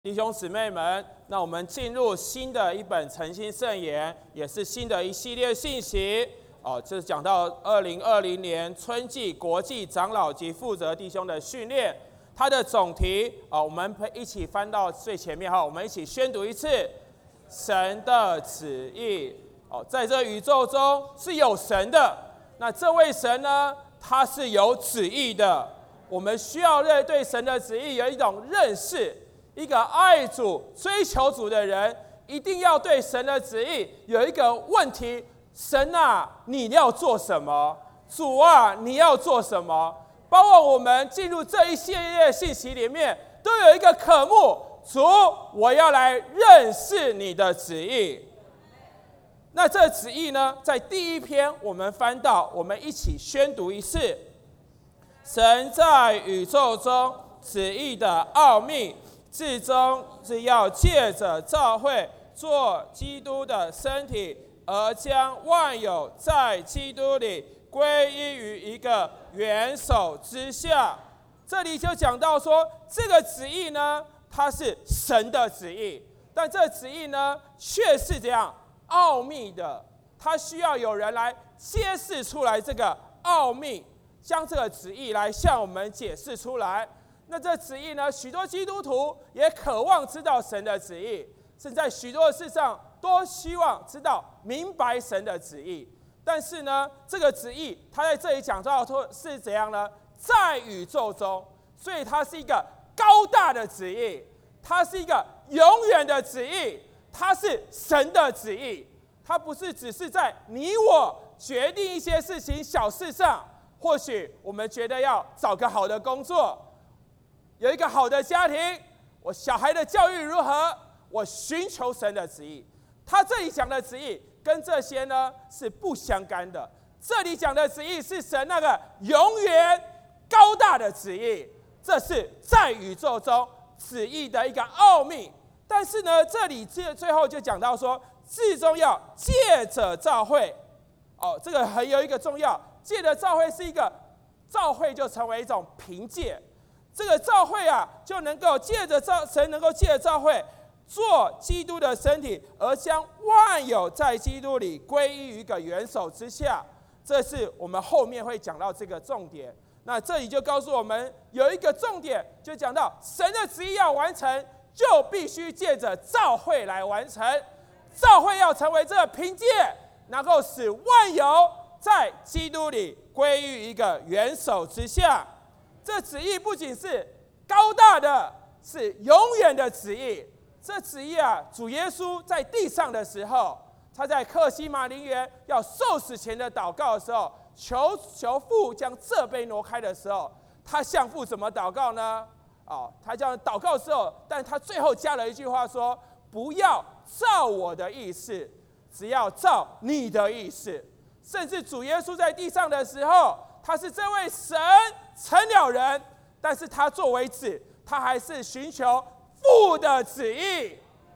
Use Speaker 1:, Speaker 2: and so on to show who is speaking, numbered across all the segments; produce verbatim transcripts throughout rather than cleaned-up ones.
Speaker 1: 弟兄姊妹们，那我们进入新的一本诚心圣言，也是新的一系列信息哦。这是讲到二零二零年春季国际长老及负责弟兄的训练，它的总题哦，我们一起翻到最前面哈，我们一起宣读一次：神的旨意哦，在这宇宙中是有神的，那这位神呢，他是有旨意的。我们需要对神的旨意有一种认识。一个爱主、追求主的人，一定要对神的旨意有一个问题：神啊，你要做什么？主啊，你要做什么？包括我们进入这一系列信息里面，都有一个科目：主，我要来认识你的旨意。那这旨意呢，在第一篇我们翻到，我们一起宣读一次：神在宇宙中旨意的奥秘。至终是要借着教会做基督的身体，而将万有在基督里归依于一个元首之下。这里就讲到说，这个旨意呢，它是神的旨意，但这旨意呢，却是这样奥秘的，它需要有人来揭示出来这个奥秘，将这个旨意来向我们解释出来。那这旨意呢？许多基督徒也渴望知道神的旨意，甚至在许多的事上都希望知道明白神的旨意。但是呢，这个旨意他在这里讲到说是怎样呢？在宇宙中，所以它是一个高大的旨意，它是一个永远的旨意，它是神的旨意。它不是只是在你我决定一些事情小事上，或许我们觉得要找个好的工作。有一个好的家庭，我小孩的教育如何？我寻求神的旨意。他这里讲的旨意跟这些呢是不相干的。这里讲的旨意是神那个永远高大的旨意，这是在宇宙中旨意的一个奥秘。但是呢，这里最后就讲到说，至终要借着教会，哦，这个很有一个重要，借着教会是一个教会就成为一种凭借。这个教会啊，就能够借着教神，能够借着教会做基督的身体，而将万有在基督里归依于一个元首之下。这是我们后面会讲到这个重点。那这里就告诉我们有一个重点，就讲到神的旨意要完成，就必须借着教会来完成。教会要成为这个凭借，能够使万有在基督里归于一个元首之下。这旨意不仅是高大的，是永远的旨意。这旨意啊，主耶稣在地上的时候，他在客西马尼园要受死前的祷告的时候，求求父将这杯挪开的时候，他向父怎么祷告呢？哦，他这样祷告的时候，但他最后加了一句话说：“不要照我的意思，只要照你的意思。”甚至主耶稣在地上的时候，他是这位神成了人，但是他作为子，他还是寻求父的旨意。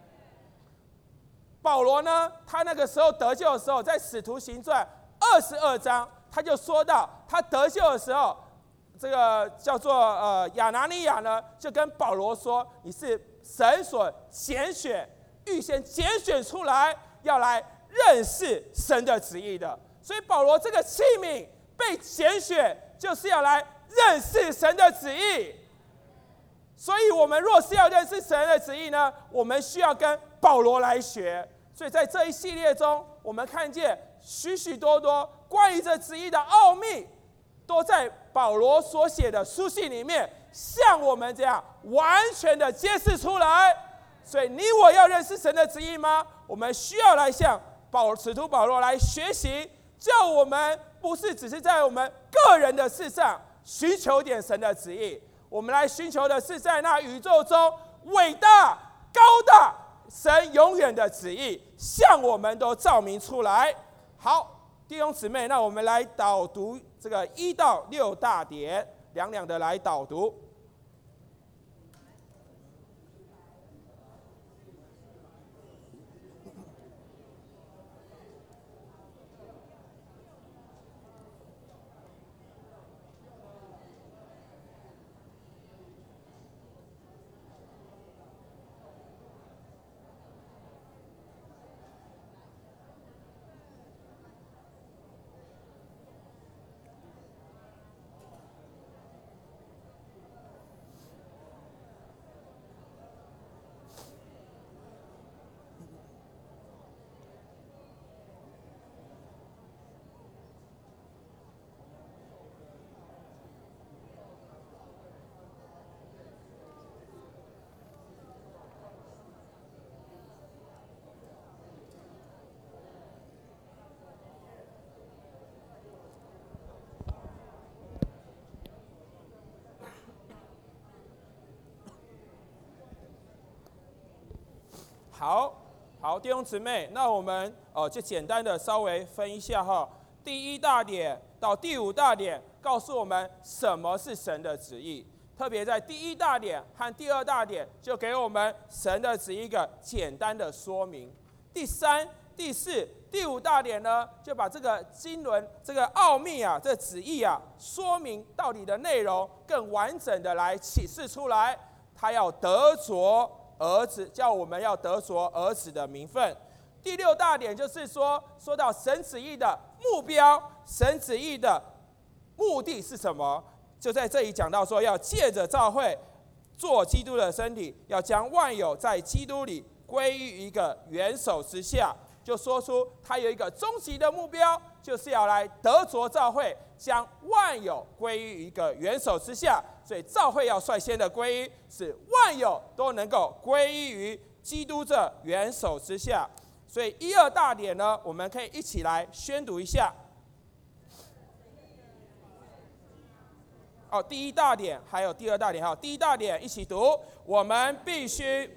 Speaker 1: 保罗呢，他那个时候得救的时候，在使徒行传二十二章，他就说到，他得救的时候，这个叫做呃亚拿尼亚呢，就跟保罗说：“你是神所拣选、预先拣选出来，要来认识神的旨意的。”所以保罗这个器皿被拣选，就是要来认识神的旨意。所以我们若是要认识神的旨意呢，我们需要跟保罗来学。所以在这一系列中，我们看见许许多多关于这旨意的奥秘，都在保罗所写的书信里面向我们这样完全的揭示出来。所以你我要认识神的旨意吗？我们需要来向保使徒保罗来学习，叫我们不是只是在我们个人的事上寻求点神的旨意，我们来寻求的是在那宇宙中伟大高大神永远的旨意向我们都照明出来。好，弟兄姊妹，那我们来导读这个一到六大点，两两的来导读。 好，好，弟兄姊妹，那我们哦就简单的稍微分一下哈。第一大点到第五大点告诉我们什么是神的旨意，特别在第一大点和第二大点就给我们神的旨意一个简单的说明。第三、第四、第五大点呢，就把这个经纶、这个奥秘啊、这旨意啊，说明到底的内容，更完整的来启示出来。他要得着儿子，叫我们要得着儿子的名分。第六大点就是说，说到神旨意的目标，神旨意的目的是什么？就在这里讲到说，要借着教会做基督的身体，要将万有在基督里归于一个元首之下。就说出他有一个终极的目标，就是要来得着教会，将万有归于一个元首之下。所以教会要率先的归于，使万有都能够归于基督这元首之下。所以一二大点呢，我们可以一起来宣读一下。哦，第一大点还有第二大点哈，第一大点一起读，我们必须。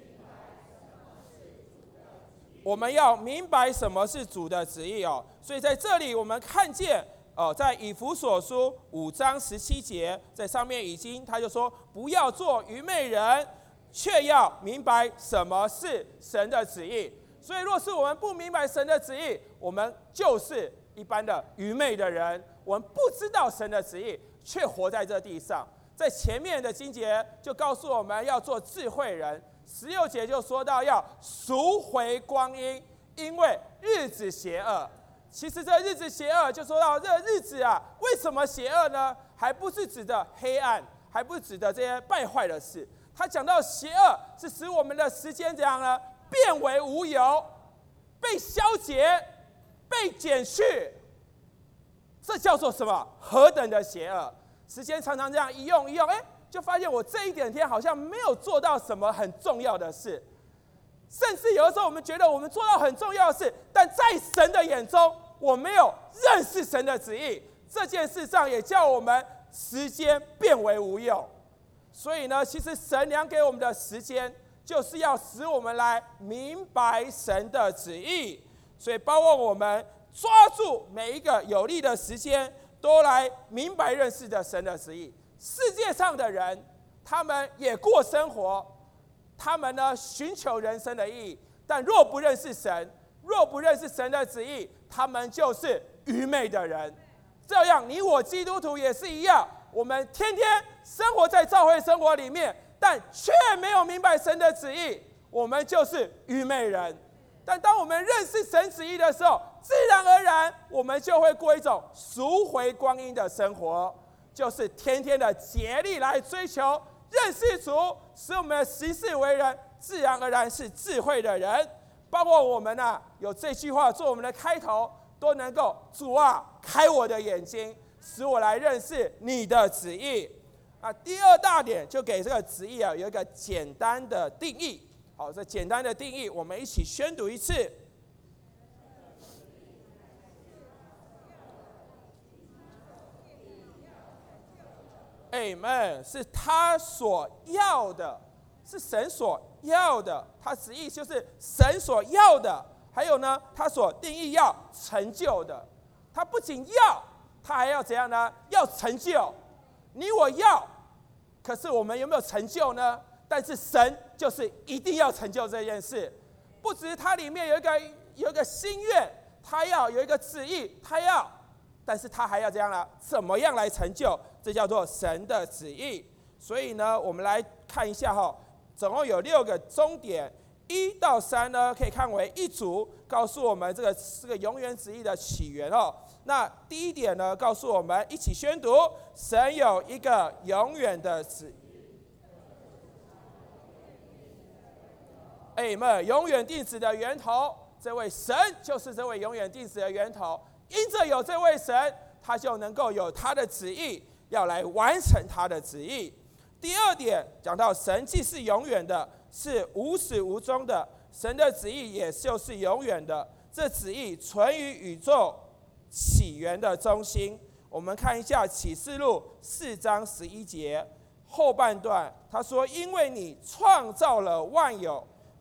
Speaker 1: 我们要明白什么是主的旨意哦，所以在这里我们看见哦，在以弗所书五章十七节，在上面已经他就说，不要做愚昧人，却要明白什么是神的旨意。所以若是我们不明白神的旨意，我们就是一般的愚昧的人，我们不知道神的旨意，却活在这地上。在前面的经节就告诉我们要做智慧人。十六节就说到要赎回光阴，因为日子邪恶。其实这日子邪恶，就说到这日子啊，为什么邪恶呢？还不是指的黑暗，还不是指的这些败坏的事。他讲到邪恶是使我们的时间怎样呢？变为无有，被消解，被减去。这叫做什么？何等的邪恶！时间常常这样一用一用，哎。就发现我这一点天好像没有做到什么很重要的事，甚至有的时候我们觉得我们做到很重要的事，但在神的眼中，我没有认识神的旨意，这件事上也叫我们时间变为无用。所以呢，其实神量给我们的时间，就是要使我们来明白神的旨意。所以包括我们抓住每一个有利的时间，都来明白认识的神的旨意。世界上的人，他们也过生活，他们呢寻求人生的意义，但若不认识神，若不认识神的旨意，他们就是愚昧的人。这样，你我基督徒也是一样，我们天天生活在教会生活里面，但却没有明白神的旨意，我们就是愚昧人。但当我们认识神旨意的时候，自然而然，我们就会过一种赎回光阴的生活。就是天天的竭力来追求认识主，使我们的行事为人自然而然是智慧的人。包括我们啊，有这句话做我们的开头，都能够主啊，开我的眼睛，使我来认识你的旨意。啊，第二大点就给这个旨意啊有一个简单的定义。好，这简单的定义，我们一起宣读一次。Amen， 是他所要的，是神所要的，他旨意就是神所要的。还有呢，他所定义要成就的，他不仅要，他还要怎样呢？要成就。你我要，可是我们有没有成就呢？但是神就是一定要成就这件事，不只是他里面有一个有一个心愿，他要有一个旨意，他要，但是他还要怎样呢？怎么样来成就？这叫做神的旨意。所以呢，我们来看一下哈，总共有六个终点，一到三呢可以看为一组，告诉我们这个这个永远旨意的起源哦。那第一点呢，告诉我们一起宣读：神有一个永远的旨意。Amen， 永远定旨的源头，这位神就是这位永远定旨的源头。因着有这位神，他就能够有他的旨意，要来完成他的旨意。第二点讲到神既是永远的，是无始无终的，神的旨意也就是永远的。这旨意存于宇宙起源的中心。我们看一下启示录四章十一节后半段，他说：因为你创造了万有，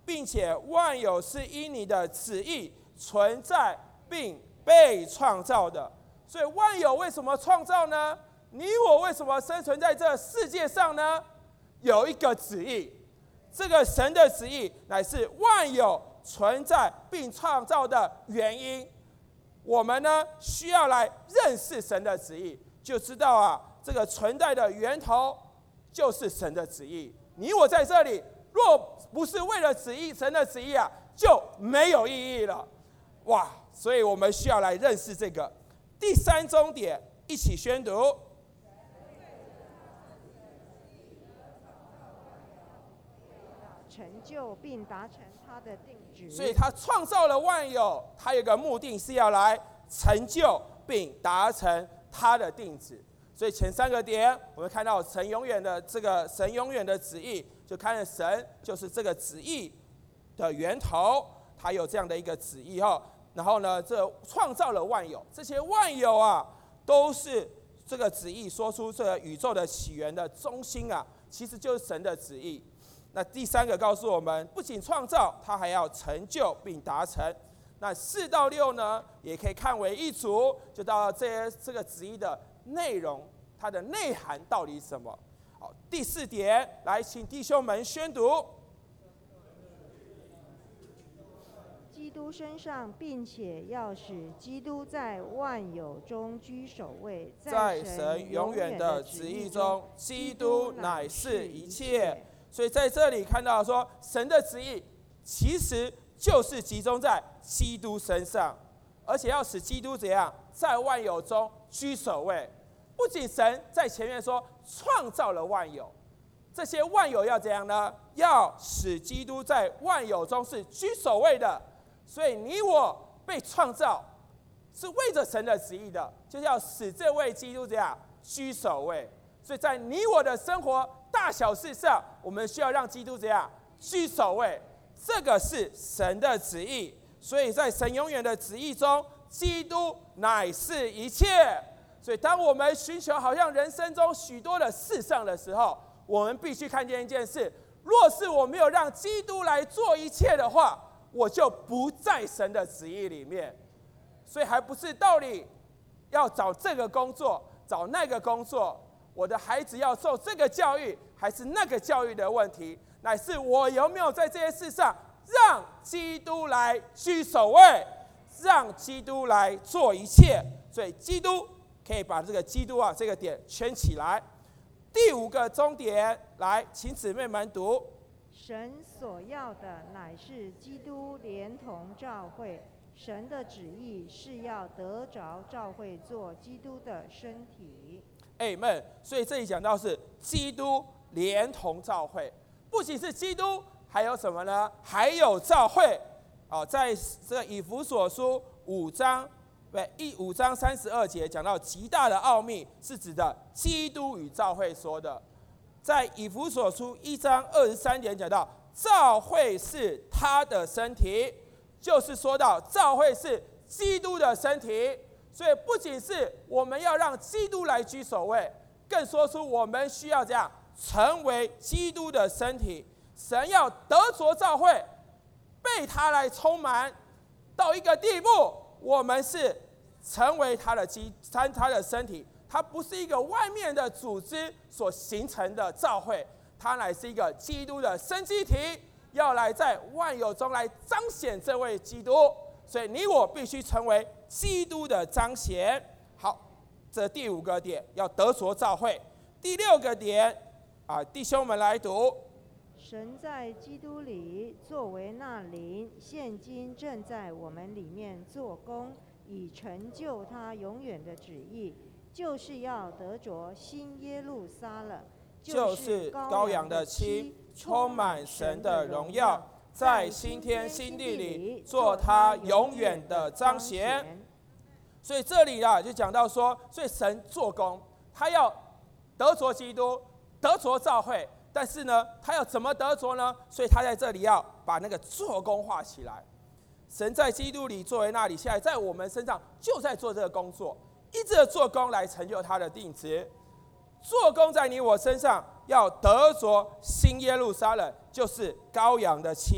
Speaker 1: 并且万有是因你的旨意存在并被创造的。所以万有为什么创造呢？你我为什么生存在这世界上呢？有一个旨意，这个神的旨意乃是万有存在并创造的原因。我们呢需要来认识神的旨意，就知道啊，这个存在的源头就是神的旨意。你我在这里，若不是为了旨意，神的旨意啊，就没有意义了。哇！所以我们需要来认识这个。第三重点，一起宣读。
Speaker 2: 成就并达成他的定旨。
Speaker 1: 所以他创造了万有，他有一个目的是要来成就并达成他的定旨。所以前三个点，我们看到神永远的这个神永远的旨意，就看见神就是这个旨意的源头，他有这样的一个旨意哈。然后呢，这创造了万有，这些万有啊，都是这个旨意说出这个宇宙的起源的中心啊，其实就是神的旨意。那第三个告诉我们，不仅创造，它还要成就并达成。那四到六呢，也可以看为一组，就到这些这个旨意的内容，它的内涵到底是什么？好，第四点，来，请弟兄们宣读。
Speaker 2: 基督身上，并且要使基督在万有中居首位，
Speaker 1: 在神永远的旨意中，基督乃是一切。所以在这里看到说，神的旨意其实就是集中在基督身上，而且要使基督怎样在万有中居首位。不仅神在前面说创造了万有，这些万有要怎样呢？要使基督在万有中是居首位的。所以你我被创造是为着神的旨意的，就是要使这位基督怎样居首位。所以在你我的生活大小事上，我们需要让基督怎样居首位，这个是神的旨意。所以在神永远的旨意中，基督乃是一切。所以当我们寻求好像人生中许多的事上的时候，我们必须看见一件事：若是我没有让基督来做一切的话，我就不在神的旨意里面。所以还不是到底要找这个工作，找那个工作，我的孩子要受这个教育还是那个教育的问题，乃是我有没有在这些事上让基督来居首位，让基督来做一切。所以基督可以把这个基督啊这个点圈起来。第五个终点，来，请姊妹们读。
Speaker 2: 神所要的乃是基督连同召会，神的旨意是要得着召会做基督的身体。
Speaker 1: Amen。所以这里讲到是基督连同召会，不仅是基督，还有什么呢？还有召会。哦，在这个以弗所书五章，对，一五章三十二节讲到极大的奥秘，是指的基督与召会说的。在以弗所书一章二十三节讲到，召会是他的身体，就是说到召会是基督的身体。所以不仅是我们要让基督来居首位，更说出我们需要这样成为基督的身体。神要得着召会，被他来充满到一个地步，我们是成为他的基他他的身体。它不是一个外面的组织所形成的召会，它乃是一个基督的生机体，要来在万有中来彰显这位基督。所以你我必须成为基督的彰显。好，这第五个点要得着召会。第六个点啊，弟兄们来读。
Speaker 2: 神在基督里作为那灵，现今正在我们里面做工，以成就他永远的旨意。就是要得着新耶路撒冷，
Speaker 1: 就是羔羊的妻，充满神的荣耀，在新天新地里做他永远的彰显。所以这里啊，就讲到说，所以神做工，他要得着基督，得着召会，但是呢，他要怎么得着呢？所以他在这里要把那个做工画起来。神在基督里作为那里，现在在我们身上就在做这个工作。一直的做工来成就他的定旨，做工在你我身上，要得着新耶路撒冷，就是羔羊的妻。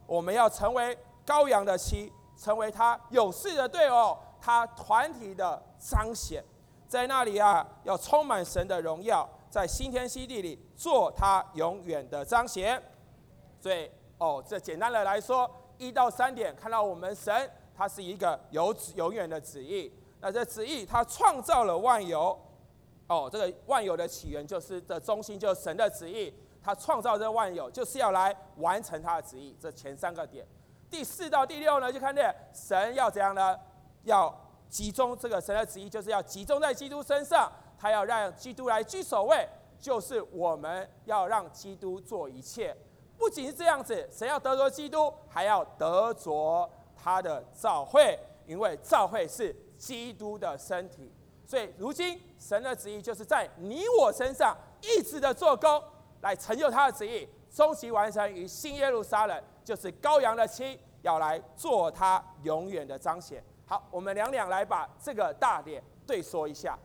Speaker 1: 我们要成为羔羊的妻，成为他勇士的队友，他团体的彰显。在那里啊，要充满神的荣耀，在新天新地里做他永远的彰显。所以哦，这简单的来说，一到三点看到我们神，他是一个有永远的旨意。那这旨意，他创造了万有。哦，这个万有的起源就是的中心，就是神的旨意。他创造这万有，就是要来完成他的旨意。这前三个点。第四到第六呢，就看见神要怎样呢？要集中这个神的旨意，就是要集中在基督身上，他要让基督来居首位，就是我们要让基督做一切。不仅是这样子，神要得着基督，还要得着他的教会，因为教会是基督的身体。所以如今神的旨意就是在你我身上一直的做工，来成就他的旨意，终极完成于新耶路撒冷，就是羔羊的妻，要来做他永远的彰显。好，我们两两来把这个大点对说一下。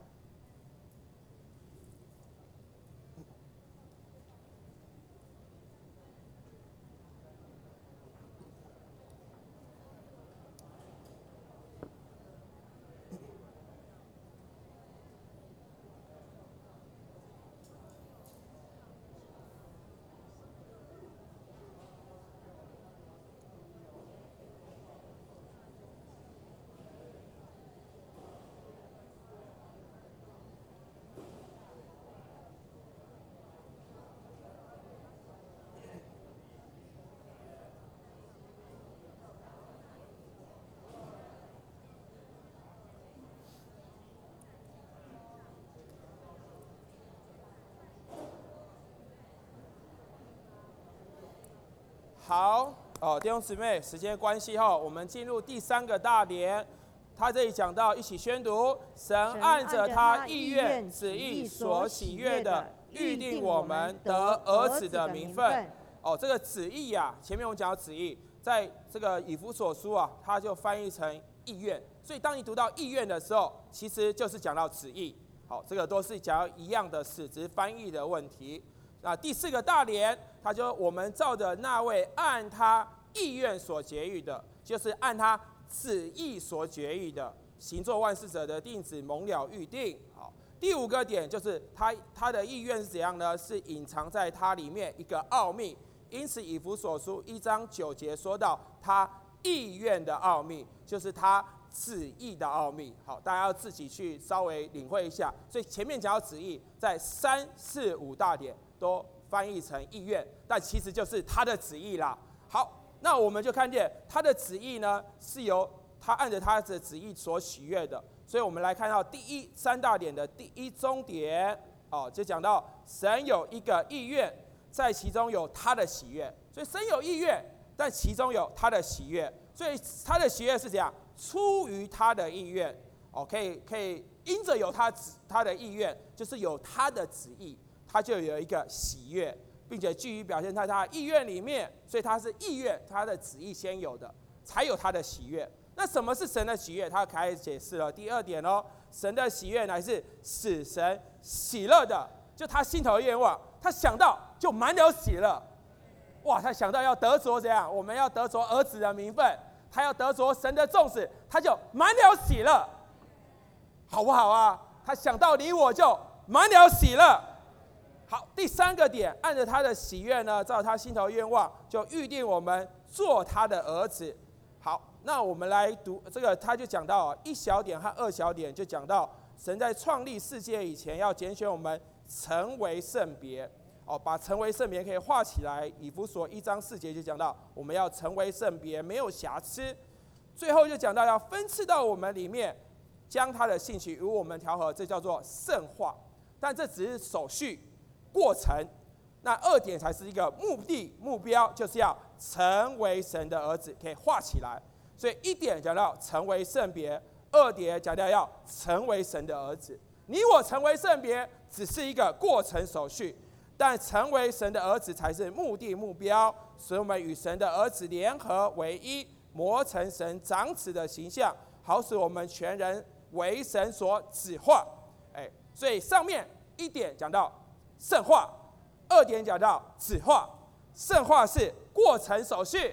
Speaker 1: 好哦，弟兄姊妹，时间关系哈，我们进入第三个大点。他这里讲到一起宣读：神按着他意愿旨意所喜悦的，预定我们得儿子的名分。哦，这个旨意啊，前面我们讲到旨意，在这个以弗所书啊，它就翻译成意愿。所以当你读到意愿的时候，其实就是讲到旨意。好，这个都是讲到一样的史实翻译的问题。那第四个大点，他就我们照着那位按他意愿所决议的，就是按他旨意所决议的，行作万事者的定旨蒙了预定。好，第五个点就是他他的意愿是怎样呢？是隐藏在他里面一个奥秘。因此以弗所书一章九节说到他意愿的奥秘，就是他旨意的奥秘。好，大家要自己去稍微领会一下。所以前面讲到旨意，在三四五大点都翻译成意愿，但其实就是他的旨意啦。好，那我们就看见他的旨意呢，是由他按着他的旨意所喜悦的。所以我们来看到第一三大点的第一中点，哦，就讲到神有一个意愿，在其中有他的喜悦。所以神有意愿，但其中有他的喜悦。所以他的喜悦是怎样？出于他的意愿，哦，可以可以因着有他他的意愿，就是有他的旨意。他就有一个喜悦，并且基于表现在他的意愿里面，所以他是意愿，他的旨意先有的，才有他的喜悦。那什么是神的喜悦？他开始解释了第二点哦，神的喜悦乃是使神喜乐的，就他心头的愿望，他想到就满了喜乐。哇，他想到要得着怎样？我们要得着儿子的名分，他要得着神的重视，他就满了喜乐，好不好啊？他想到你我就满了喜乐。好，第三个点，按着他的喜悦呢，照他心头愿望，就预定我们做他的儿子。好，那我们来读这个，他就讲到一小点和二小点，就讲到神在创立世界以前，要拣选我们成为圣别。哦，把成为圣别可以画起来。以弗所一章四节就讲到，我们要成为圣别，没有瑕疵。最后就讲到要分赐到我们里面，将他的性情与我们调和，这叫做圣化。但这只是手续。过程，那二点才是一个目的目标，就是要成为神的儿子，可以画起来。所以一点讲到成为圣别，二点讲到要成为神的儿子。你我成为圣别只是一个过程手续，但成为神的儿子才是目的目标。所以我们与神的儿子联合为一，磨成神长子的形象，好使我们全人为神所指化。哎，所以上面一点讲到圣化，二点讲到子化。圣化是过程手续，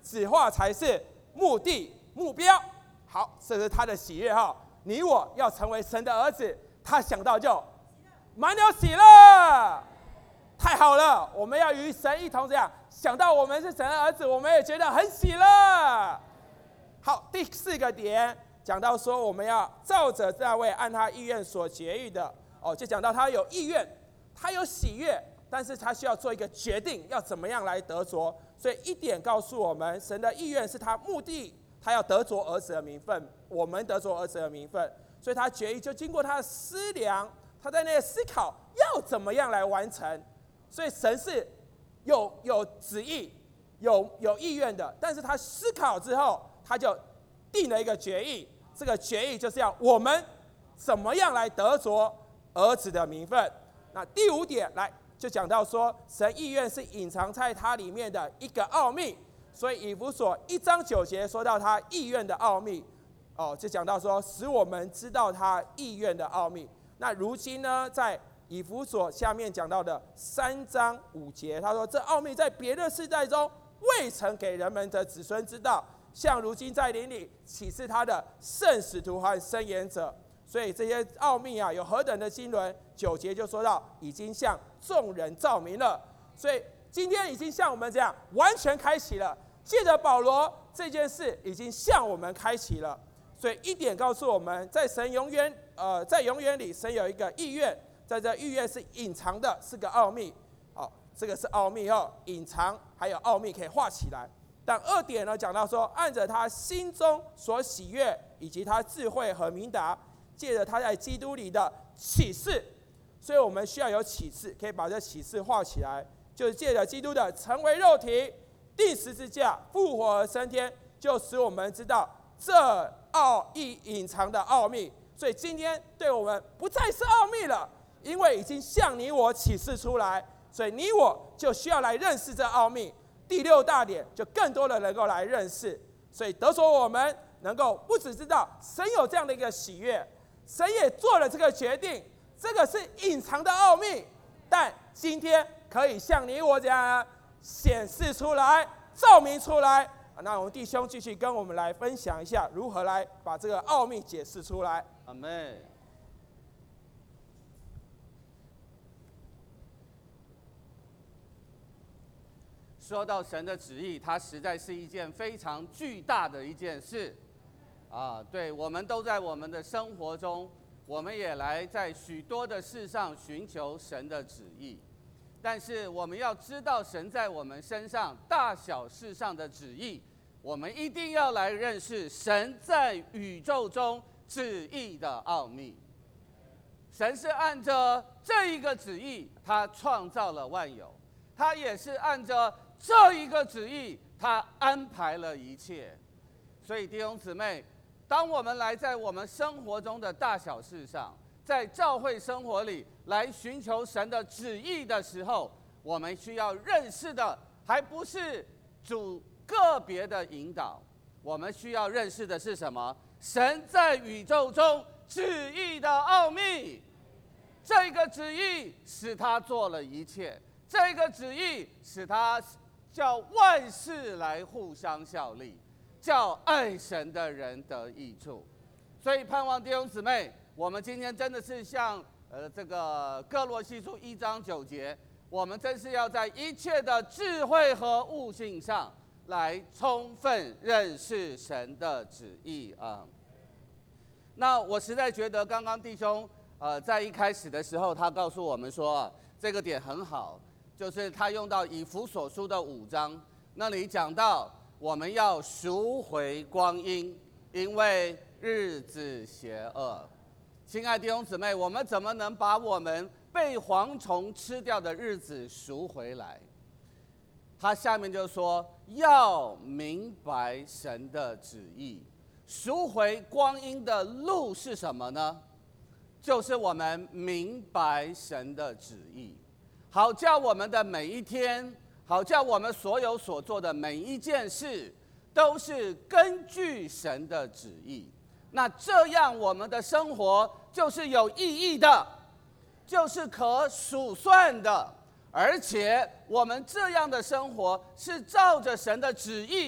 Speaker 1: 子化才是目的目标。好，这是他的喜悦哈。你我要成为神的儿子，他想到就满了喜乐。太好了，我们要与神一同这样想到我们是神的儿子，我们也觉得很喜乐。好，第四个点讲到说，我们要照着那位按他意愿所节育的哦，就讲到他有意愿，他有喜悦，但是他需要做一个决定，要怎么样来得着。所以一点告诉我们，神的意愿是他目的，他要得着儿子的名分，我们得着儿子的名分，所以他决意就经过他的思量，他在那里思考要怎么样来完成。所以神是有有旨意、有有意愿的，但是他思考之后，他就定了一个决议。这个决议就是要我们怎么样来得着儿子的名分。那第五点来就讲到说，神意愿是隐藏在他里面的一个奥秘。所以以弗所一章九节说到他意愿的奥秘，哦，就讲到说使我们知道他意愿的奥秘。那如今呢，在以弗所下面讲到的三章五节，他说这奥秘在别的世代中未曾给人们的子孙知道，像如今在灵里启示他的圣使徒和申言者。所以这些奥秘啊，有何等的经纶？九节就说到已经向众人照明了。所以今天已经向我们这样完全开启了，借着保罗这件事已经向我们开启了。所以一点告诉我们，在神永远呃在永远里，神有一个意愿，在这意愿是隐藏的，是个奥秘。好、哦，这个是奥秘哦，隐藏还有奥秘可以画起来。但二点呢，讲到说，按着他心中所喜悦，以及他智慧和明达，借着他在基督里的启示，所以我们需要有启示，可以把这启示画起来，就是借着基督的成为肉体、钉十字架、复活而升天，就使我们知道这奥义隐藏的奥秘。所以今天对我们不再是奥秘了，因为已经向你我启示出来，所以你我就需要来认识这奥秘。第六大点，就更多的能够来认识，所以得着我们能够不只知道神有这样的一个喜悦，神也做了这个决定，这个是隐藏的奥秘，但今天可以向你我这样显示出来、照明出来。那我们弟兄继续跟我们来分享一下，如何来把这个奥秘解释出来。
Speaker 3: 阿们。说到神的旨意，它实在是一件非常巨大的一件事啊！对，我们都在我们的生活中，我们也来在许多的事上寻求神的旨意。但是我们要知道神在我们身上大小事上的旨意，我们一定要来认识神在宇宙中旨意的奥秘。神是按着这一个旨意，他创造了万有，他也是按着这一个旨意，他安排了一切。所以弟兄姊妹，当我们来在我们生活中的大小事上，在教会生活里来寻求神的旨意的时候，我们需要认识的还不是主个别的引导，我们需要认识的是什么？神在宇宙中旨意的奥秘。这个旨意使他做了一切，这个旨意使他叫万事来互相效力，叫爱神的人得益处。所以盼望弟兄姊妹，我们今天真的是像呃这个哥罗西书一章九节，我们真是要在一切的智慧和悟性上来充分认识神的旨意啊。那我实在觉得刚刚弟兄呃在一开始的时候，他告诉我们说、啊、这个点很好。就是他用到以弗所书的五章，那里讲到我们要赎回光阴，因为日子邪恶。亲爱的弟兄姊妹，我们怎么能把我们被蝗虫吃掉的日子赎回来？他下面就说要明白神的旨意，赎回光阴的路是什么呢？就是我们明白神的旨意。好叫我们的每一天，好叫我们所有所做的每一件事，都是根据神的旨意。那这样我们的生活就是有意义的，就是可数算的，而且我们这样的生活是照着神的旨意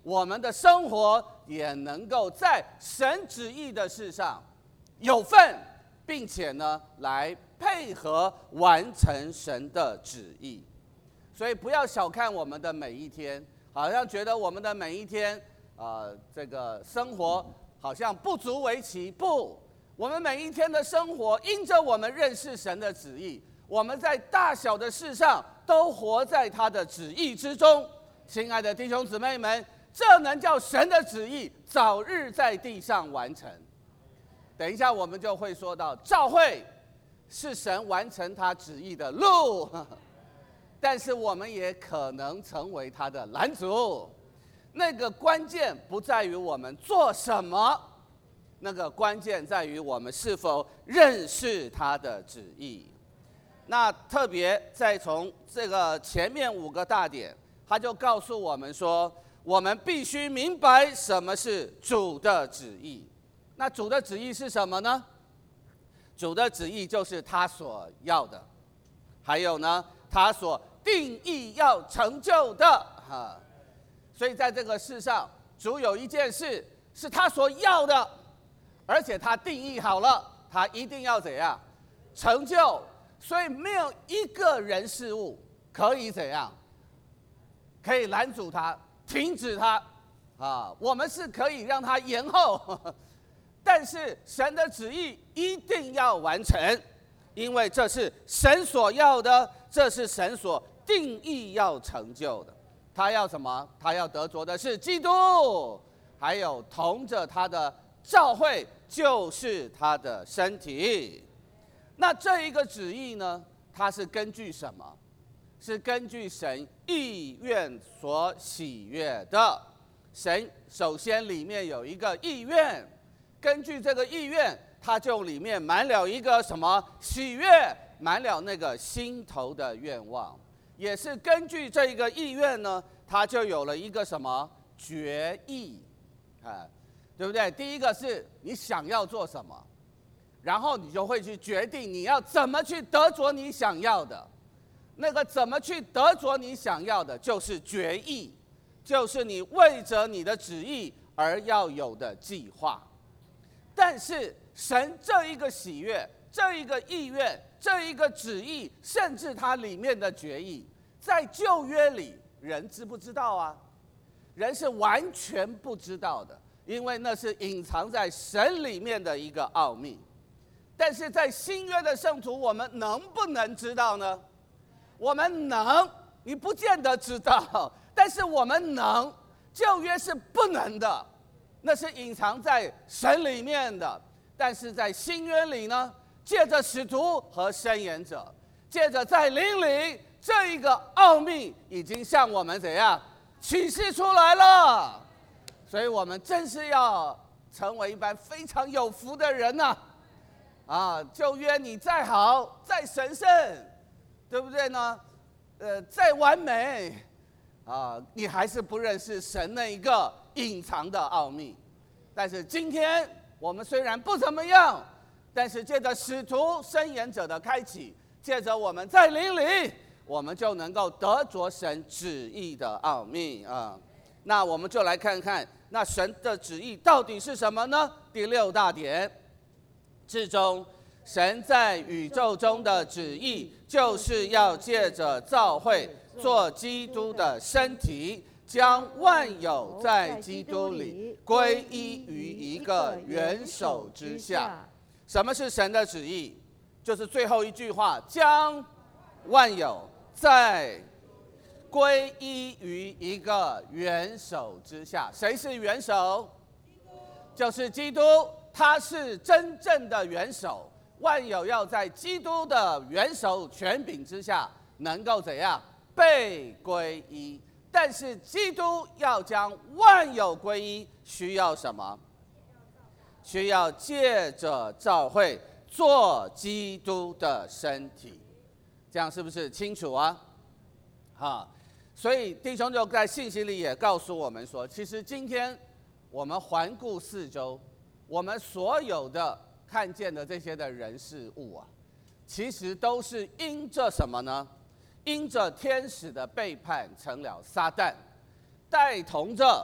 Speaker 3: 我们的生活也能够在神旨意的事上有份，并且呢，来配合完成神的旨意。所以不要小看我们的每一天，好像觉得我们的每一天，呃，这个生活好像不足为奇。不，我们每一天的生活，因着我们认识神的旨意，我们在大小的事上都活在他的旨意之中。亲爱的弟兄姊妹们，这能叫神的旨意早日在地上完成。等一下我们就会说到，召会是神完成他旨意的路，但是我们也可能成为他的拦阻。那个关键不在于我们做什么，那个关键在于我们是否认识他的旨意。那特别再从这个前面五个大点，他就告诉我们说，我们必须明白什么是主的旨意。那主的旨意是什么呢？主的旨意就是他所要的，还有呢，他所定义要成就的哈。所以在这个世上，主有一件事是他所要的，而且他定义好了，他一定要怎样成就。所以没有一个人事物可以怎样，可以拦阻他、停止他啊。我们是可以让他延后，呵呵，但是神的旨意一定要完成，因为这是神所要的，这是神所定义要成就的。他要什么？他要得着的是基督，还有同着他的教会，就是他的身体。那这一个旨意呢，它是根据什么？是根据神意愿所喜悦的。神首先里面有一个意愿，根据这个意愿，它就里面满了一个什么喜悦，满了那个心头的愿望。也是根据这一个意愿呢，它就有了一个什么决议，啊，对不对？第一个是你想要做什么，然后你就会去决定你要怎么去得着你想要的。那个怎么去得着你想要的，就是决议，就是你为着你的旨意而要有的计划。但是神这一个喜悦，这一个意愿，这一个旨意，甚至它里面的决议，在旧约里人知不知道啊？人是完全不知道的，因为那是隐藏在神里面的一个奥秘。但是在新约的圣徒，我们能不能知道呢？我们能，你不见得知道，但是我们能。旧约是不能的，那是隐藏在神里面的。但是在新约里呢，借着使徒和申言者，借着在灵里，这一个奥秘已经向我们怎样启示出来了。所以我们真是要成为一般非常有福的人呐、啊！啊，旧约你再好再神圣，对不对呢？呃，再完美啊，你还是不认识神那一个隐藏的奥秘。但是今天我们虽然不怎么样，但是借着使徒申言者的开启，借着我们在灵里，我们就能够得着神旨意的奥秘啊。那我们就来看看，那神的旨意到底是什么呢？第六大点，至终神在宇宙中的旨意，就是要借着教会做基督的身体，将万有在基督里归依于一个元首之下。什么是神的旨意？就是最后一句话，将万有在归依于一个元首之下。谁是元首？就是基督，他是真正的元首。万有要在基督的元首权柄之下，能够怎样被归依？但是基督要将万有归依，需要什么？需要借着教会做基督的身体。这样是不是清楚啊？好，所以弟兄就在信息里也告诉我们说，其实今天我们环顾四周，我们所有的看见的这些的人事物啊，其实都是因着什么呢？因着天使的背叛成了撒旦，带同着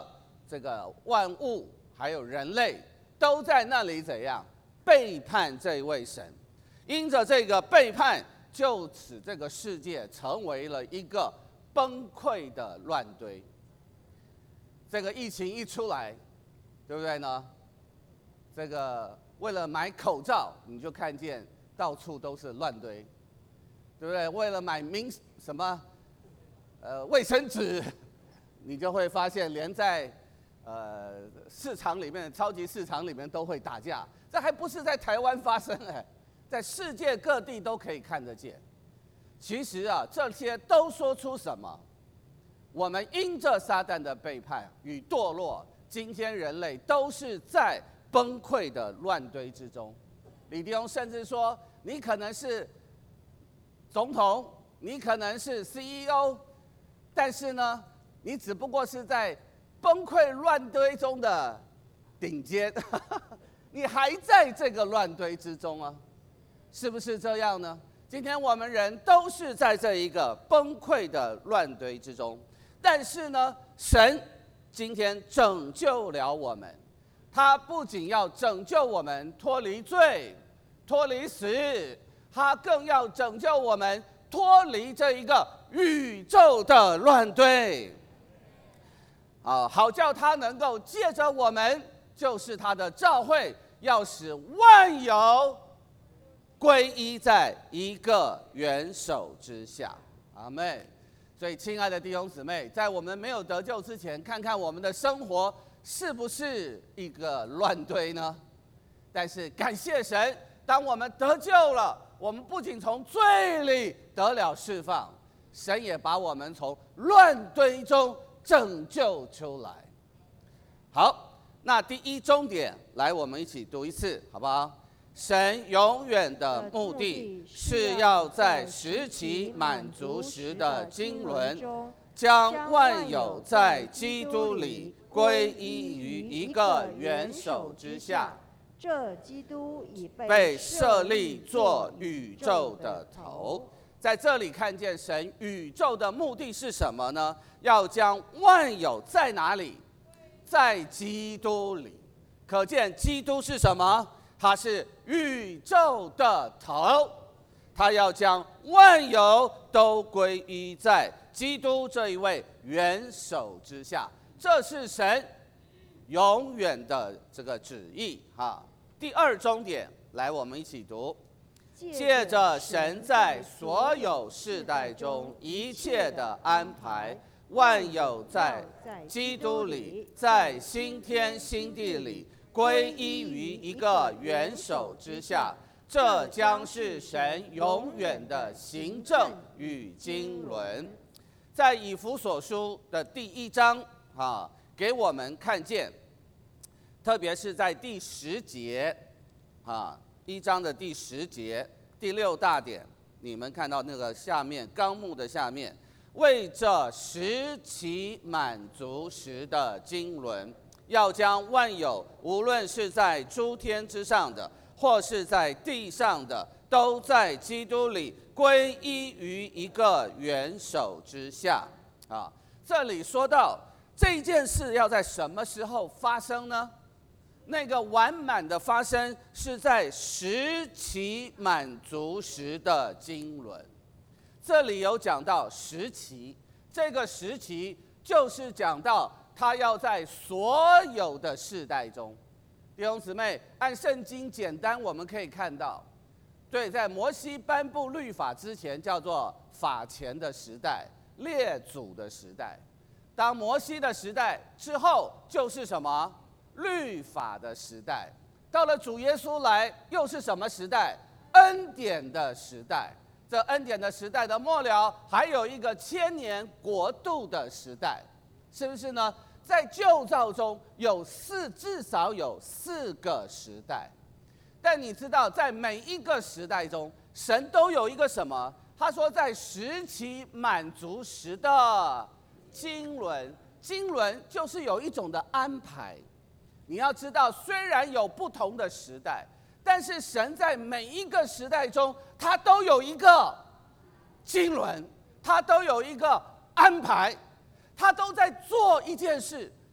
Speaker 3: 这个万物还有人类都在那里怎样背叛这位神，因着这个背叛，就使这个世界成为了一个崩溃的乱堆。这个疫情一出来，对不对呢？这个为了买口罩，你就看见到处都是乱堆，对不对？为了买明什么呃卫生纸，你就会发现连在呃市场里面、超级市场里面都会打架。这还不是在台湾发生哎，在世界各地都可以看得见。其实啊，这些都说出什么？我们因着撒旦的背叛与堕落，今天人类都是在崩溃的乱堆之中。李弟兄甚至说，你可能是总统，你可能是 C E O， 但是呢，你只不过是在崩溃乱堆中的顶尖，你还在这个乱堆之中啊，是不是这样呢？今天我们人都是在这一个崩溃的乱堆之中。但是呢，神今天拯救了我们，他不仅要拯救我们脱离罪、脱离死，他更要拯救我们脱离这一个宇宙的乱堆。啊，好叫他能够借着我们，就是他的召会，要使万有归依在一个元首之下。阿们。所以，亲爱的弟兄姊妹，在我们没有得救之前，看看我们的生活是不是一个乱堆呢？但是感谢神，当我们得救了，我们不仅从罪里得了释放，神也把我们从乱堆中拯救出来。好，那第一重点，来，我们一起读一次，好不好？神永远的目的是要在时期满足时的经纶，将万有在基督里归依于一个元首之下。
Speaker 2: 这基督已
Speaker 3: 被设立做宇宙的头。在这里看见神宇宙的目的是什么呢？要将万有在哪里？在基督里。可见基督是什么？他是宇宙的头，他要将万有都归依在基督这一位元首之下，这是神永远的这个旨意哈。第二重点，来，我们一起读。借着神在所有世代中一切的安排，万有在基督里，在新天新地里归依于一个元首之下，这将是神永远的行政与经纶。在以弗所书的第一章啊，给我们看见，特别是在第十节啊，一章的第十节第六大点，你们看到那个下面纲目的下面，为这时期满足时的经纶，要将万有，无论是在诸天之上的，或是在地上的，都在基督里归依于一个元首之下。啊，这里说到这件事要在什么时候发生呢？那个完满的发生是在时期满足时的经纶。这里有讲到时期，这个时期就是讲到他要在所有的世代中，弟兄姊妹，按圣经简单我们可以看到，对，在摩西颁布律法之前叫做法前的时代、列祖的时代，当摩西的时代之后就是什么？律法的时代。到了主耶稣来又是什么时代？恩典的时代。这恩典的时代的末了，还有一个千年国度的时代，是不是呢？在旧造中有四，至少有四个时代。但你知道，在每一个时代中，神都有一个什么？他说，在时期满足时的经纶。经纶就是有一种的安排。你要知道，虽然有不同的时代，但是神在每一个时代中，他都有一个经纶，他都有一个安排，他都在做一件事，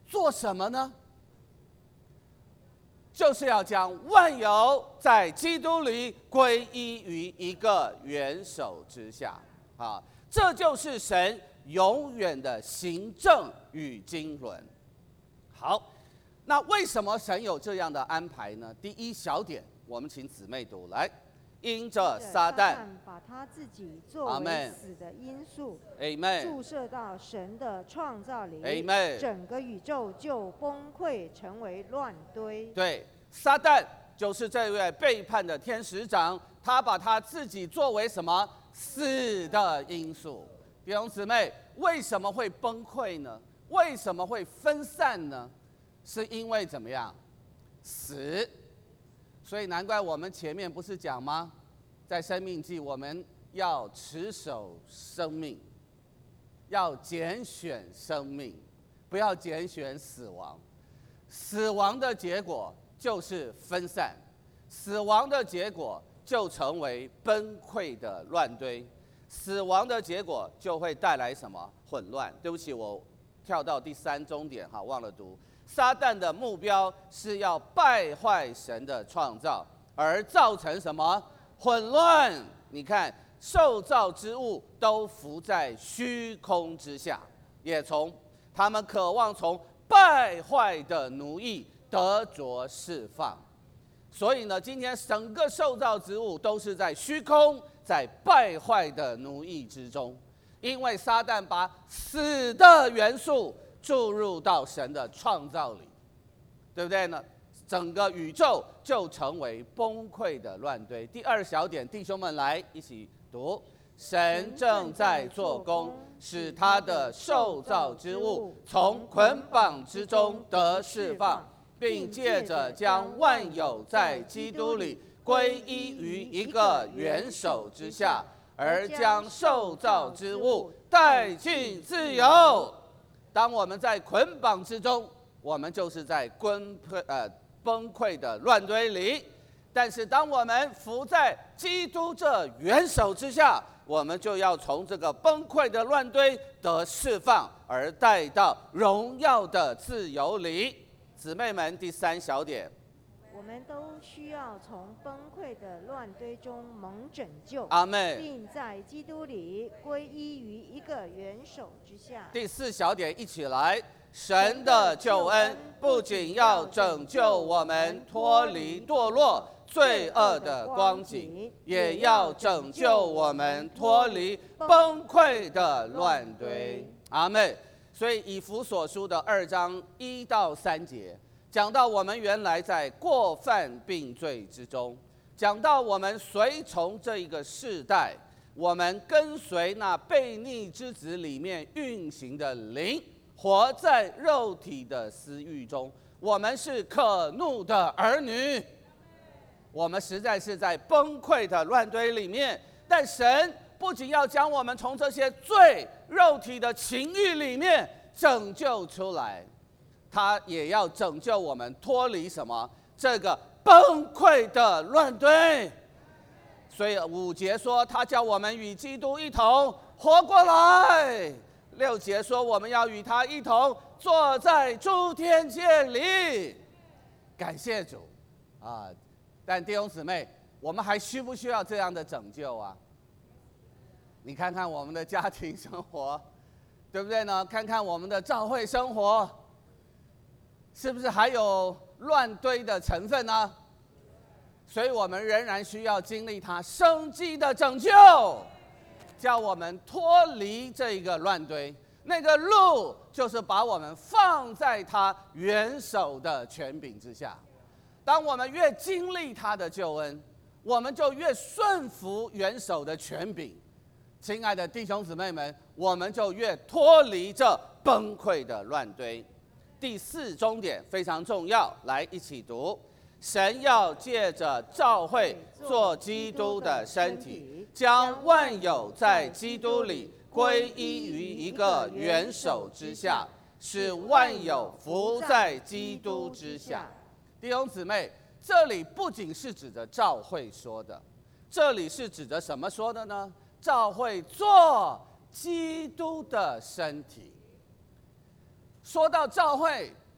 Speaker 3: 做什么呢？就是要将万有在基督里归依于一个元首之下啊，这就是神永远的行政与经纶。好，那为什么神有这样的安排呢？第一小点，我们请姊妹读来。因着撒旦
Speaker 2: 把他自己作为死的因素
Speaker 3: Amen
Speaker 2: 注射到神的创造里
Speaker 3: Amen
Speaker 2: 整个宇宙就崩溃成为乱堆。
Speaker 3: 对，撒旦就是这位背叛的天使长，他把他自己作为什么？死的因素。弟兄姊妹，为什么会崩溃呢？为什么会分散呢？是因为怎么样？死。所以难怪我们前面不是讲吗？在生命记，我们要持守生命，要拣选生命，不要拣选死亡。死亡的结果就是分散，死亡的结果就成为崩溃的乱堆，死亡的结果就会带来什么？混乱。对不起，我跳到第三终点，哈，忘了读。撒旦的目标是要败坏神的创造，而造成什么？混乱。你看，受造之物都伏在虚空之下，也从他们渴望从败坏的奴役得着释放。所以呢，今天整个受造之物都是在虚空，在败坏的奴役之中，因为撒旦把死的元素注入到神的创造里，对不对呢？整个宇宙就成为崩溃的乱堆。第二小点，弟兄们来一起读：神正在做工，使他的受造之物从捆绑之中得释放，并借着将万有在基督里归依于一个元首之下，而将受造之物带进自由。当我们在捆绑之中，我们就是在崩溃呃崩溃的乱堆里；但是当我们伏在基督这元首之下，我们就要从这个崩溃的乱堆得释放，而带到荣耀的自由里。姊妹们，第三小点，
Speaker 2: 我们都需要从崩溃的乱堆中蒙拯救，
Speaker 3: 阿们，
Speaker 2: 并在基督里归依于一个元首之下。
Speaker 3: 第四小点，一起来。神的救恩不仅要拯救我们脱离堕落罪恶的光景，也要拯救我们脱离崩溃的乱堆。阿们。所以以弗所书的二章一到三节讲到我们原来在过犯并罪之中，讲到我们随从这一个世代，我们跟随那悖逆之子里面运行的灵，活在肉体的私欲中，我们是可怒的儿女。我们实在是在崩溃的乱堆里面，但神不仅要将我们从这些罪肉体的情欲里面拯救出来，他也要拯救我们脱离什么？这个崩溃的乱堆。所以五节说，他叫我们与基督一同活过来。六节说，我们要与他一同坐在诸天界里。感谢主啊！但弟兄姊妹，我们还需不需要这样的拯救啊？你看看我们的家庭生活，对不对呢？看看我们的教会生活，是不是还有乱堆的成分呢？所以我们仍然需要经历他生机的拯救，叫我们脱离这个乱堆。那个路就是把我们放在他元首的权柄之下。当我们越经历他的救恩，我们就越顺服元首的权柄。亲爱的弟兄姊妹们，我们就越脱离这崩溃的乱堆。第四终点非常重要，来一起读：神要借着教会做基督的身体，将万有在基督里归依于一个元首之下，使万有伏在基督之下。弟兄姊妹，这里不仅是指着教会说的，这里是指着什么说的呢？教会做基督的身体。说到教会，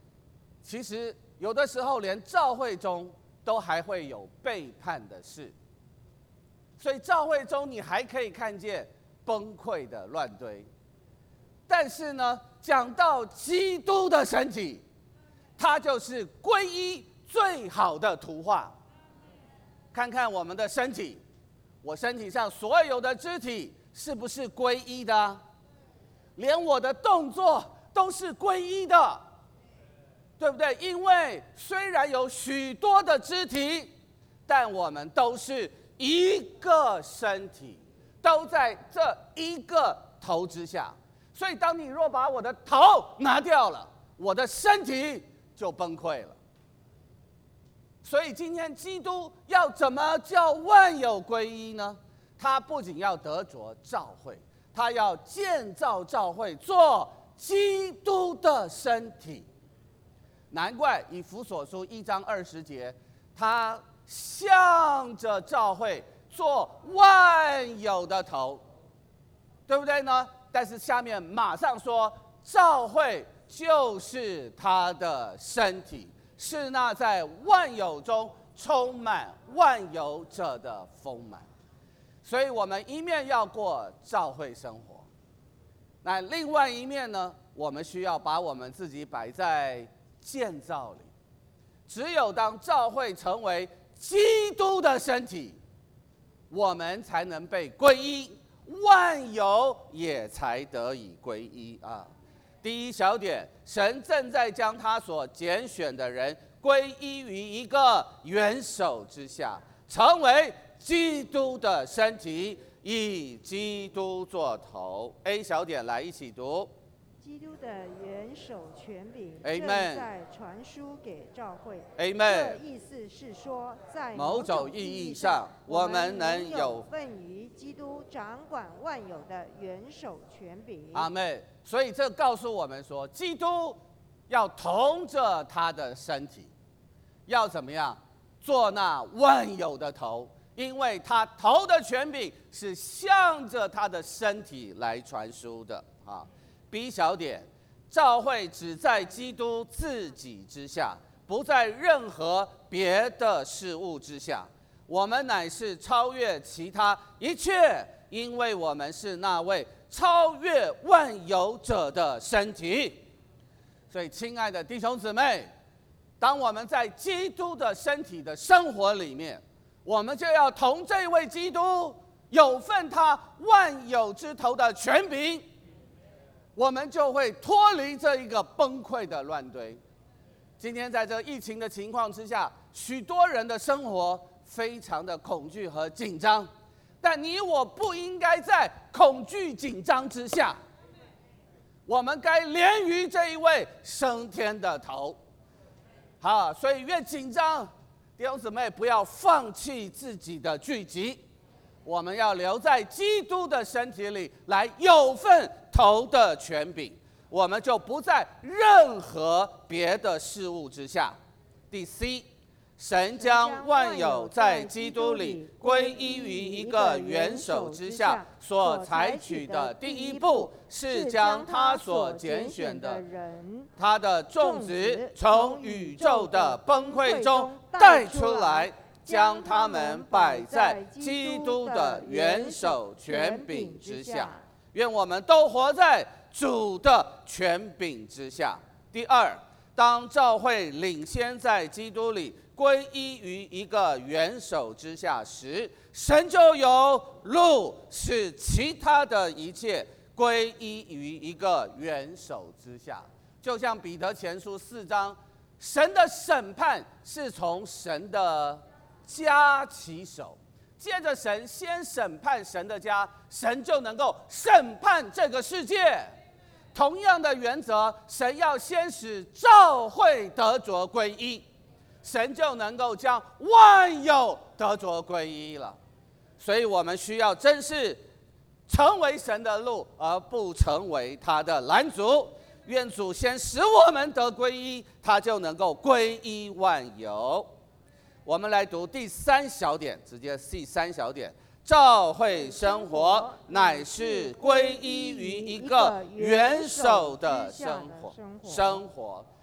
Speaker 3: 其实有的时候连教会中都还会有背叛的事，所以教会中你还可以看见崩溃的乱堆。但是呢，讲到基督的身体，它就是皈依最好的图画。看看我们的身体，我身体上所有的肢体是不是皈依的？连我的动作都是皈依的，对不对？因为虽然有许多的肢体，但我们都是一个身体，都在这一个头之下。所以当你若把我的头拿掉了，我的身体就崩溃了。所以今天基督要怎么叫万有归一呢？他不仅要得着教会，他要建造教会做基督的身体。难怪以弗所书一章二十节，他向着教会做万有的头，对不对呢？但是下面马上说，教会就是他的身体，是那在万有中充满万有者的丰满。所以我们一面要过教会生活，那另外一面呢，我们需要把我们自己摆在建造里。只有当教会成为基督的身体，我们才能被归一，万有也才得以归一啊。第一小点，神正在将他所拣选的人归依于一个元首之下，成为基督的身体，以基督做头。 A 小点来一起读。
Speaker 2: 基督的元首权柄
Speaker 3: Amen
Speaker 2: 正在传输给教会。
Speaker 3: Amen
Speaker 2: 这意思是说，在
Speaker 3: 某种意义上，我们能有
Speaker 2: 份于基督掌管万有的元首权柄。
Speaker 3: 阿们。所以这告诉我们说，基督要同着他的身体，要怎么样做那万有的头？因为他头的权柄是向着他的身体来传输的啊。B 小点，教会只在基督自己之下，不在任何别的事物之下。我们乃是超越其他一切，因为我们是那位超越万有者的身体。所以，亲爱的弟兄姊妹，当我们在基督的身体的生活里面，我们就要同这位基督有份他万有之头的权柄，我们就会脱离这一个崩溃的乱堆。今天在这疫情的情况之下，许多人的生活非常的恐惧和紧张，但你我不应该在恐惧紧张之下，我们该连于这一位升天的头。好，所以越紧张，弟兄姊妹不要放弃自己的聚集，我们要留在基督的身体里，来有份头的权柄，我们就不在任何别的事物之下。第 C， 神将万有在基督里归依于一个元首之下，所采取的第一步是将他所拣选的人，他的种子从宇宙的崩溃中带出来，将他们摆在基督的元首权柄之下。愿我们都活在主的权柄之下。第二，当教会领先在基督里归依于一个元首之下时，神就有路使其他的一切归依于一个元首之下。就像彼得前书四章，神的审判是从神的家起手，接着神先审判神的家，神就能够审判这个世界。同样的原则，神要先使教会得着归一，神就能够将万有得着归一了。所以我们需要珍视成为神的路，而不成为他的拦阻。愿主先使我们得归一，他就能够归一万有。我们来读第三小点，直接第三小点，教会生活乃是归依于一个元首的生活。生活，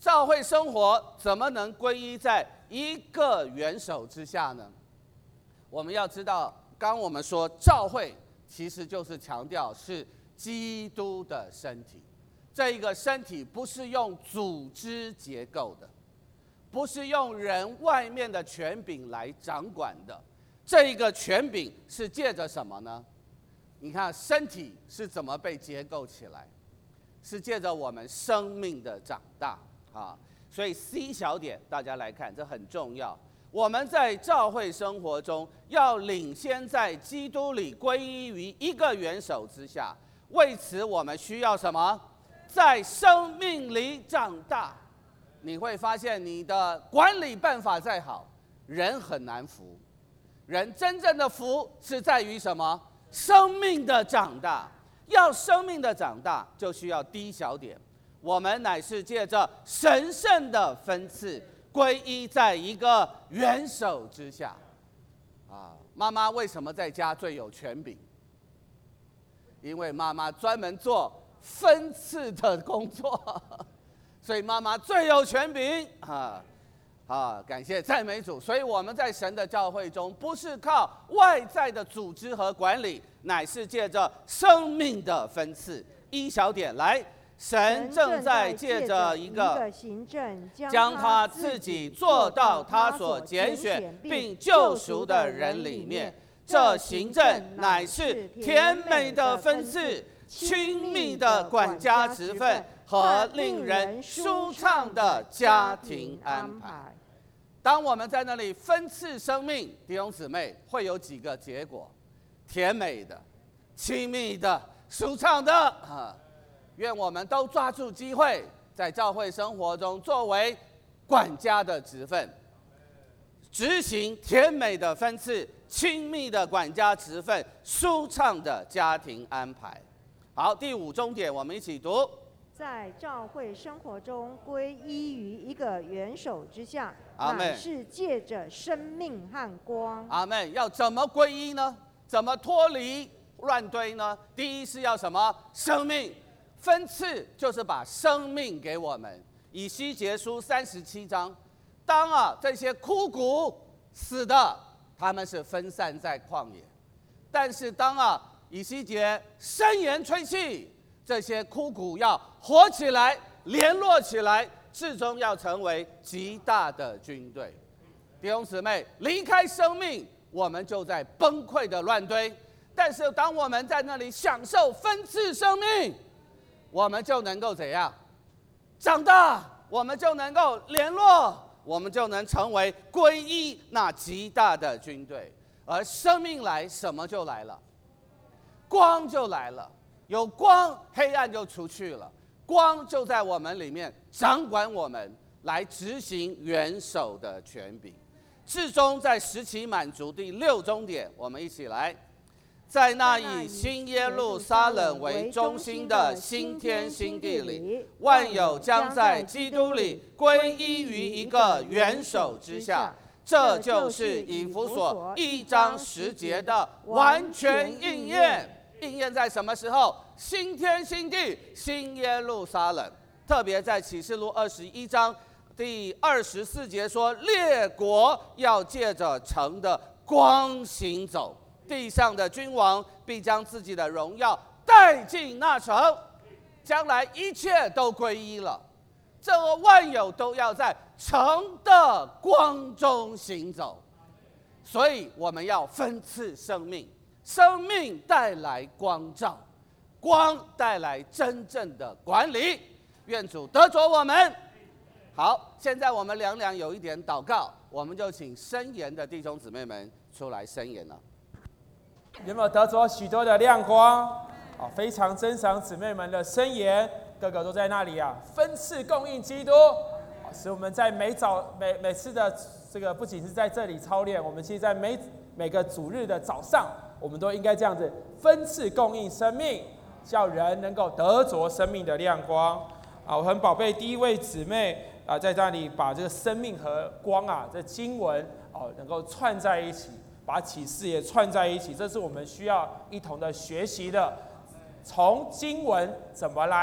Speaker 3: 教会生活怎么能归依在一个元首之下呢？我们要知道，刚我们说教会其实就是强调是基督的身体，这一个身体不是用组织结构的，不是用人外面的权柄来掌管的，这一个权柄是借着什么呢？你看身体是怎么被结构起来，是借着我们生命的长大啊。所以 C 小点大家来看，这很重要。我们在教会生活中要领先在基督里归依于一个元首之下，为此我们需要什么？在生命里长大。你会发现你的管理办法再好，人很难服。人真正的福是在于什么？生命的长大。要生命的长大，就需要D小点。我们乃是借着神圣的分赐，归依在一个元首之下。啊，妈妈为什么在家最有权柄？因为妈妈专门做分赐的工作，所以妈妈最有权柄啊！啊，感谢赞美主。所以我们在神的教会中，不是靠外在的组织和管理，乃是借着生命的分赐。一小点来。神正在借着一个
Speaker 2: 行政，
Speaker 3: 将他自己做到他所拣选并救赎的人里面。这行政乃是甜美的分赐、亲密的管家职分和令人舒畅的家庭安排。当我们在那里分赐生命，弟兄姊妹，会有几个结果：甜美的、亲密的、舒畅的啊。愿我们都抓住机会，在教会生活中作为管家的职分，执行甜美的分赐、亲密的管家职分、舒畅的家庭安排。好，第五重点，我们一起读：
Speaker 2: 在教会生活中归依于一个元首之下，
Speaker 3: 阿们，
Speaker 2: 乃是借着生命和光。
Speaker 3: 阿们。要怎么归依呢？怎么脱离乱堆呢？第一是要什么？生命。分赐就是把生命给我们。以西结书三十七章，当啊这些枯骨死的，他们是分散在旷野；但是当啊以西结伸言吹气，这些枯骨要活起来，联络起来，最终要成为极大的军队。弟兄姊妹，离开生命，我们就在崩溃的乱堆；但是当我们在那里享受分赐生命，我们就能够怎样长大？我们就能够联络，我们就能成为归依那极大的军队。而生命来，什么就来了？光就来了。有光，黑暗就出去了。光就在我们里面掌管我们，来执行元首的权柄。至终在时期满足第六终点，我们一起来。在那以新耶路撒冷为中心的新天新地里，万有将在基督里归依于一个元首之下。这就是以弗所一章十节的完全应验。应验在什么时候？新天新地，新耶路撒冷。特别在启示录二十一章第二十四节说，列国要借着城的光行走。地上的君王必将自己的荣耀带进那城，将来一切都归依了。这个万有都要在城的光中行走，所以我们要分赐生命，生命带来光照，光带来真正的管理。愿主得着我们。好，现在我们两两有一点祷告，我们就请申言的弟兄姊妹们出来申言了。
Speaker 1: 有没有得着许多的亮光？啊，非常珍赏姊妹们的申言，个个都在那里啊，分赐供应基督，啊，使我们在每早每每次的这个不仅是在这里操练，我们其实在每每个主日的早上，我们都应该这样子分赐供应生命，叫人能够得着生命的亮光。啊，我很宝贝第一位姊妹啊，在那里把这个生命和光啊，这经文哦，能够串在一起。把启示也串在一起，这是我们需要一同的学习的。从经文怎么来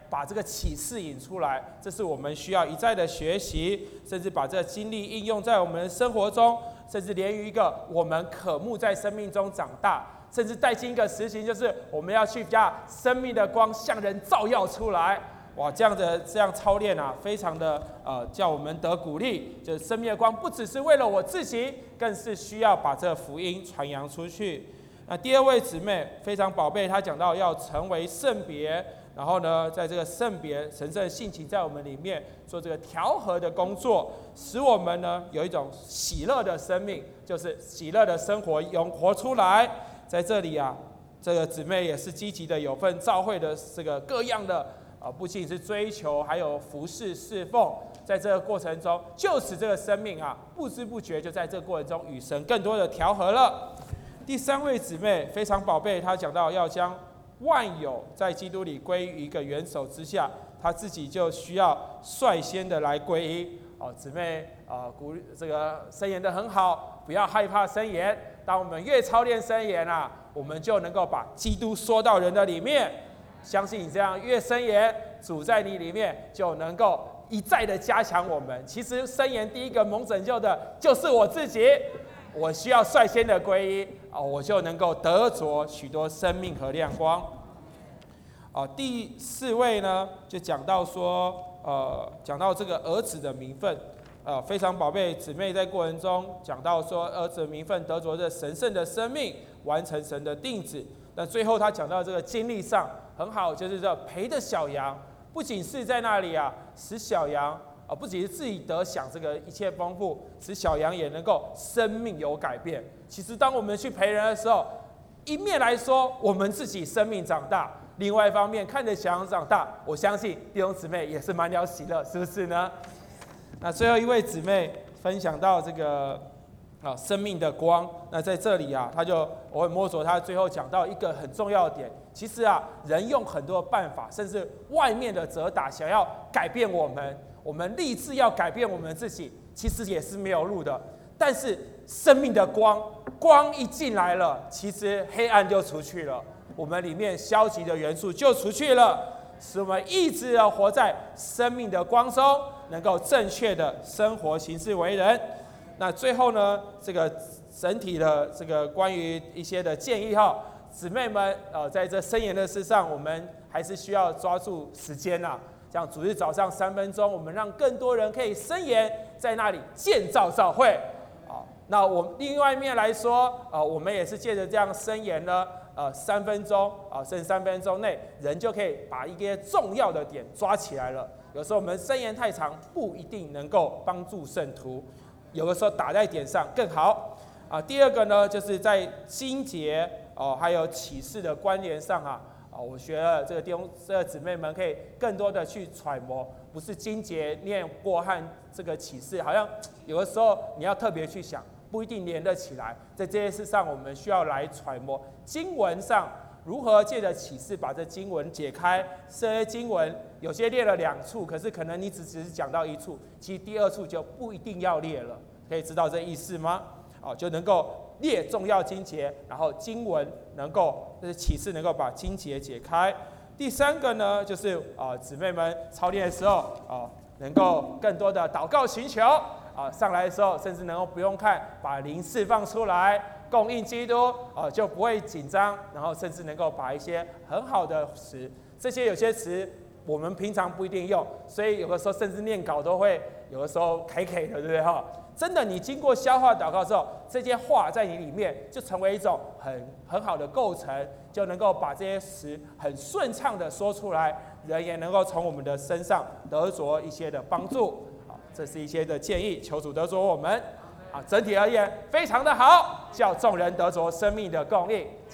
Speaker 1: 把这个启示引出来，这是我们需要一再的学习，甚至把这个经历应用在我们的生活中，甚至连于一个我们渴慕在生命中长大，甚至带进一个实行，就是我们要去把生命的光向人照耀出来。哇，这样的这样操练啊，非常的呃，叫我们得鼓励。就是生命的光不只是为了我自己，更是需要把这福音传扬出去。那第二位姊妹非常宝贝，她讲到要成为圣别，然后呢，在这个圣别神圣的性情在我们里面做这个调和的工作，使我们呢有一种喜乐的生命，就是喜乐的生活永活出来。在这里啊，这个姊妹也是积极的有份召会的这个各样的啊，不仅是追求，还有服侍侍奉，在这个过程中，就使这个生命啊，不知不觉就在这个过程中与神更多的调和了。第三位姊妹非常宝贝，她讲到要将万有在基督里归于一个元首之下，她自己就需要率先的来归一。哦，姊妹啊、呃，鼓这个申言的很好，不要害怕申言。当我们越操练申言啊，我们就能够把基督说到人的里面。相信你这样越申言，主在你里面就能够一再的加强我们。其实申言第一个蒙拯救的就是我自己。我需要率先的皈依啊，我就能够得着许多生命和亮光。啊，第四位呢，就讲到说，呃，讲到这个儿子的名分，呃，非常宝贝姊妹在过程中讲到说，儿子的名分得着这神圣的生命，完成神的定旨。那最后他讲到这个经历上很好，就是这陪着小羊，不仅是在那里啊，使小羊。啊，不仅是自己得享这个一切丰富，使小羊也能够生命有改变。其实，当我们去陪人的时候，一面来说我们自己生命长大，另外一方面看着小羊长大，我相信弟兄姊妹也是满了喜乐，是不是呢？那最后一位姊妹分享到这个啊生命的光，那在这里啊，他就我会摸索他最后讲到一个很重要的点。其实啊，人用很多办法，甚至外面的责打，想要改变我们。我们立志要改变我们自己，其实也是没有路的。但是生命的光，光一进来了，其实黑暗就出去了，我们里面消极的元素就出去了，使我们一直要活在生命的光中，能够正确的生活行事为人。那最后呢，这个整体的这个关于一些的建议哈，姊妹们呃，在这申言的事上，我们还是需要抓住时间啊。像主日早上三分钟，我们让更多人可以申言，在那里建造教会。啊，那我另外一面来说，呃，我们也是借着这样申言呢，呃，三分钟啊，甚至三分钟内，人就可以把一些重要的点抓起来了。有时候我们申言太长，不一定能够帮助圣徒，有的时候打在点上更好。啊，第二个呢，就是在经节哦，还有启示的关联上啊。我学了这个弟兄、这个姊妹们可以更多的去揣摩，不是经节念过和这个启示，好像有的时候你要特别去想，不一定连得起来。在这些事上，我们需要来揣摩经文上如何借着启示把这经文解开。这些经文有些列了两处，可是可能你只只是讲到一处，其实第二处就不一定要列了。可以知道这意思吗？哦，就能够列重要经节，然后经文能够，这是启示能够把经节解开。第三个呢，就是啊、呃，姊妹们操练的时候啊、呃，能够更多的祷告寻求啊、呃，上来的时候甚至能够不用看，把灵释放出来，供应基督啊、呃，就不会紧张，然后甚至能够把一些很好的词，这些有些词我们平常不一定用，所以有的时候甚至念稿都会有的时候 K K 的，对不对哈？真的，你经过消化祷告之后，这些话在你里面就成为一种很很好的构成，就能够把这些词很顺畅的说出来，人也能够从我们的身上得着一些的帮助。好，这是一些的建议，求主得着我们。啊，整体而言非常的好，叫众人得着生命的供应。